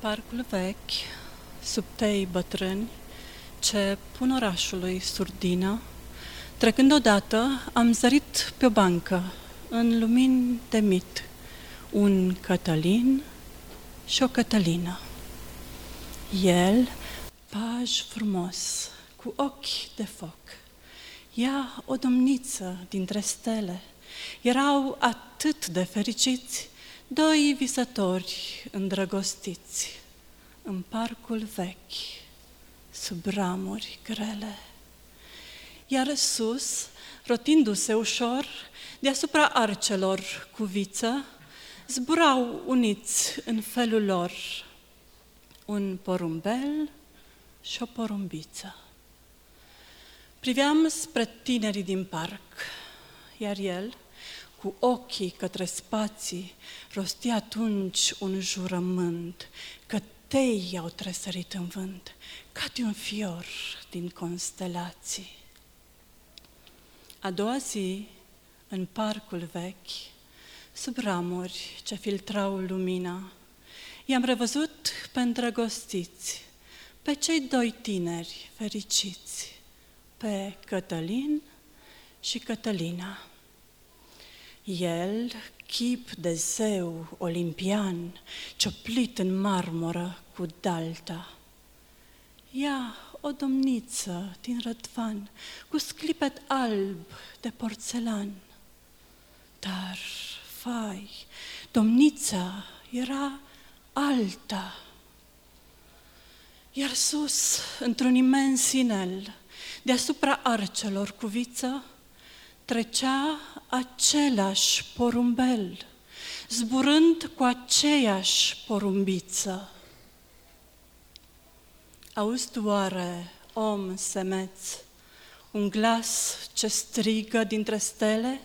Parcul vechi, sub tei bătrâni, ce pun orașului surdină, trecând odată, am zărit pe o bancă, în lumini de mit, un Cătălin și o Cătălină. El, paj frumos, cu ochi de foc, ea o domniță dintre stele. Erau atât de fericiți, doi visători îndrăgostiți, în parcul vechi, sub ramuri grele. Iar sus, rotindu-se ușor, deasupra arcelor cu viță, zburau uniți în felul lor un porumbel și o porumbiță. Priveam spre tinerii din parc, iar el, cu ochii către spații, rostia atunci un jurământ, că tei au tresărit în vânt, ca de un fior din constelații. A doua zi, în parcul vechi, sub ramuri ce filtrau lumina, i-am revăzut pe îndrăgostiți, pe cei doi tineri fericiți, pe Cătălin și Cătălina. El, chip de zeu olimpian, cioplit în marmură cu dalta. Ea, o domniță din rădvan, cu sclipet alb de porțelan. Dar, fai, domnița era alta. Iar sus, într-un imens inel, deasupra arcelor cu viță, trecea același porumbel, zburând cu aceeași porumbiță. Auzi tu oare, om semeț, un glas ce strigă dintre stele?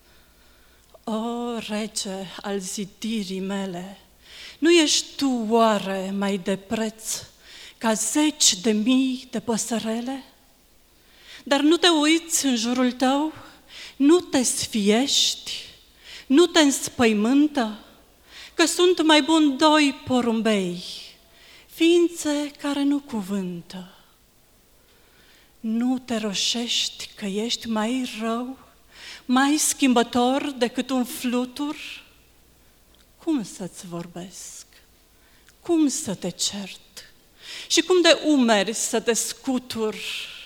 O, rege al zidirii mele, nu ești tu oare mai de preț ca 10.000 de păsărele? Dar nu te uiți în jurul tău, nu te sfiești, nu te înspăimântă, că sunt mai buni doi porumbei, ființe care nu cuvântă. Nu te roșești că ești mai rău, mai schimbător decât un flutur? Cum să-ți vorbesc? Cum să te cert? Și cum de umeri să te scutur?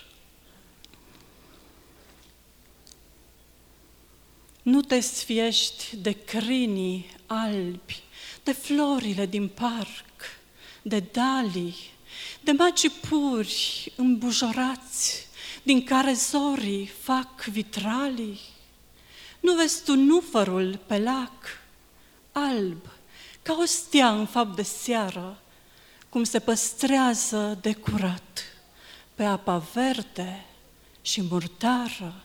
Nu te sfiești de crinii albi, de florile din parc, de dalii, de magii puri îmbujorați, din care zorii fac vitralii. Nu vezi tu nufărul pe lac, alb, ca o stea în fapt de seară, cum se păstrează de curat pe apa verde și murdară?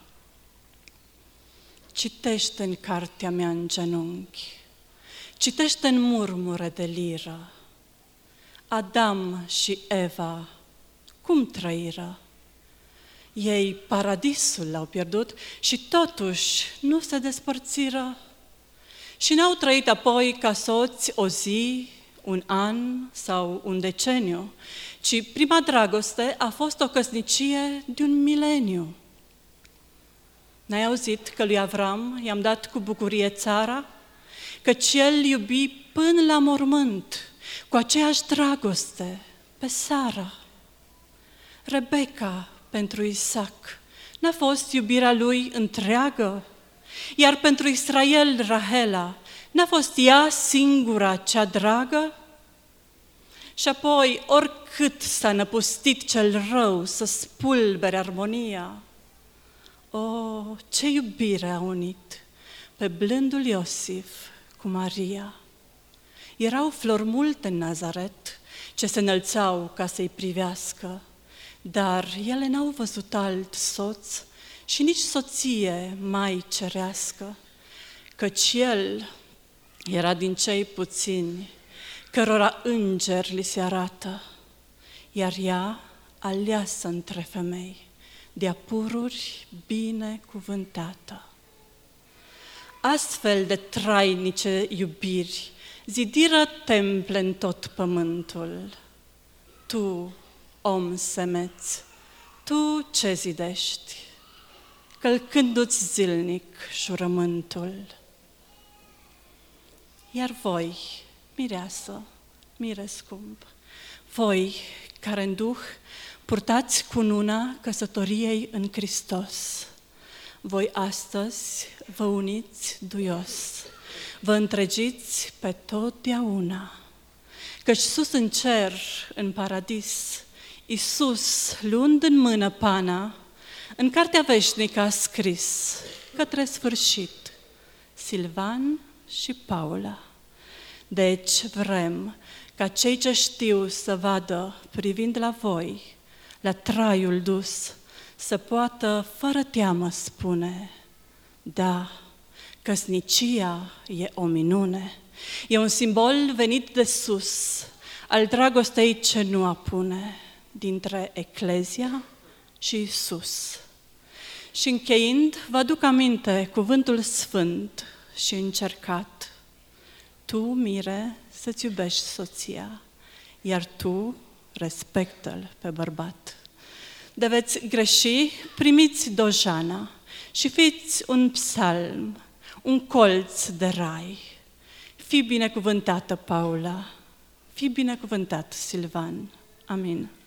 Citește în cartea mea în genunchi, citește în murmure de liră. Adam și Eva, cum trăiră? Ei paradisul l-au pierdut și totuși nu se despărțiră. Și n-au trăit apoi ca soți o zi, un an sau un deceniu, ci prima dragoste a fost o căsnicie de un mileniu. N-ai auzit că lui Avram i-am dat cu bucurie țara? Căci el iubi până la mormânt, cu aceeași dragoste, pe Sara. Rebecca pentru Isaac n-a fost iubirea lui întreagă? Iar pentru Israel, Rahela, n-a fost ea singura cea dragă? Și apoi, oricât s-a năpustit cel rău să spulbere armonia, o, ce iubire a unit pe blândul Iosif cu Maria! Erau flori multe în Nazaret ce se înălțau ca să-i privească, dar ele n-au văzut alt soț și nici soție mai cerească, căci el era din cei puțini cărora îngeri li se arată, iar ea, aleasă între femei, de-a pururi binecuvântată. Astfel de trainice iubiri zidiră temple în tot pământul. Tu, om semeț, tu ce zidești, călcându-ți zilnic jurământul? Iar voi, mireasă, mire scump, voi care în duh purtați cununa căsătoriei în Hristos, voi astăzi vă uniți duios, vă întregiți pe totdeauna, căci sus în cer, în paradis, Iisus, luând în mână pana, în cartea veșnică a scris, către sfârșit, Silvan și Paula. Deci vrem ca cei ce știu să vadă, privind la voi, la traiul dus, să poată fără teamă spune, da, căsnicia e o minune, e un simbol venit de sus, al dragostei ce nu apune, dintre Eclezia și Iisus. Și încheind, vă aduc aminte cuvântul sfânt și încercat. Tu, mire, să-ți iubești soția, iar tu respectă-l pe bărbat. De veți greși, primiți dojana și fiți un psalm, un colț de rai. Fii binecuvântată, Paula, fii binecuvântat, Silvan. Amin.